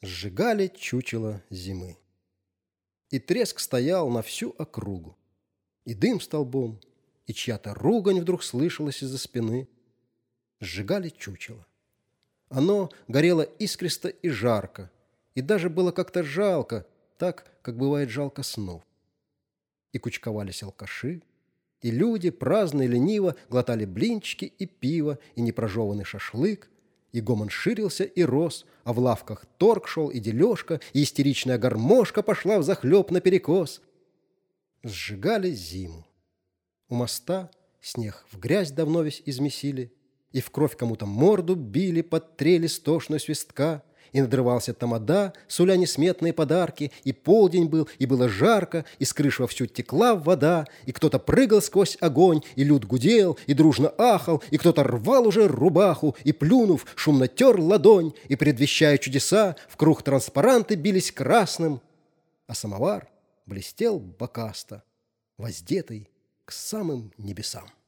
Сжигали чучело зимы. И треск стоял на всю округу, и дым столбом, и чья-то ругань вдруг слышалась из-за спины. Сжигали чучело. Оно горело искристо и жарко, и даже было как-то жалко, так, как бывает жалко снов. И кучковались алкаши, и люди, праздно и лениво, глотали блинчики и пиво, и непрожеванный шашлык, и гомон ширился и рос, а в лавках торг шел и дележка, и истеричная гармошка пошла взахлеб наперекос. Сжигали зиму. У моста снег в грязь давно весь измесили, и в кровь кому-то морду били под трели стошную свистка, и надрывался тамада, суля несметные подарки, и полдень был, и было жарко, и с крыш вовсю текла вода, и кто-то прыгал сквозь огонь, и люд гудел, и дружно ахал, и кто-то рвал уже рубаху, и, плюнув, шумно тер ладонь, и, предвещая чудеса, в круг транспаранты бились красным, а самовар блестел бокасто, воздетый к самым небесам.